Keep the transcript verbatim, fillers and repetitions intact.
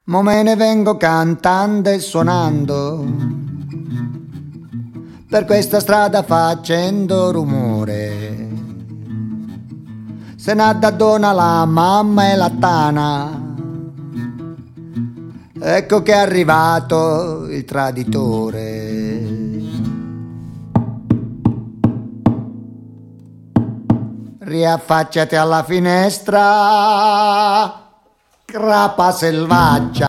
Mo me ne vengo cantando e suonando per questa strada facendo rumore. Se n'ha donna la mamma e la tana, ecco che è arrivato il traditore. Riaffacciati alla finestra, crapa selvaggia.